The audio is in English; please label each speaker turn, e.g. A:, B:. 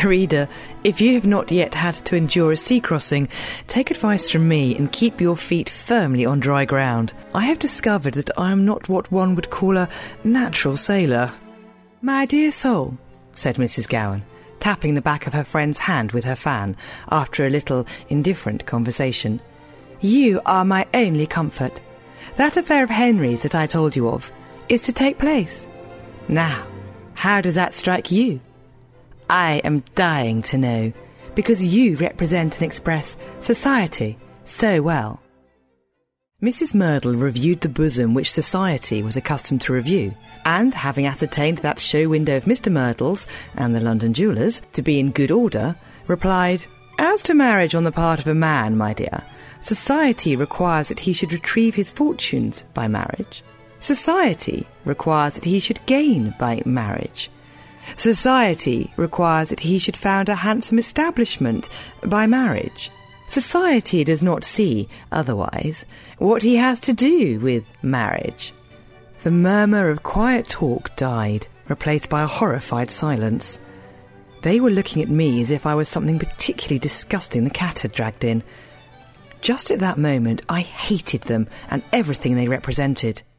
A: Reader, if you have not yet had to endure a sea crossing, take advice from me and keep your feet firmly on dry ground. I have discovered that I am not what one would call a natural sailor. "My dear soul," said Mrs. Gowan, tapping the back of her friend's hand with her fan after a little indifferent conversation, "you are my only comfort. That affair of Henry's that I told you of is to take place. Now, how does that strike you? I am dying to know, because you represent and express society so well." Mrs. Merdle reviewed the bosom which society was accustomed to review, and having ascertained that show window of Mr. Merdle's and the London jewellers to be in good order, replied, "As to marriage on the part of a man, my dear, society requires that he should retrieve his fortunes by marriage. Society requires that he should gain by marriage. Society requires that he should found a handsome establishment by marriage. Society does not see, otherwise, what he has to do with marriage." The murmur of quiet talk died, replaced by a horrified silence. They were looking at me as if I was something particularly disgusting the cat had dragged in. Just at that moment I hated them and everything they represented.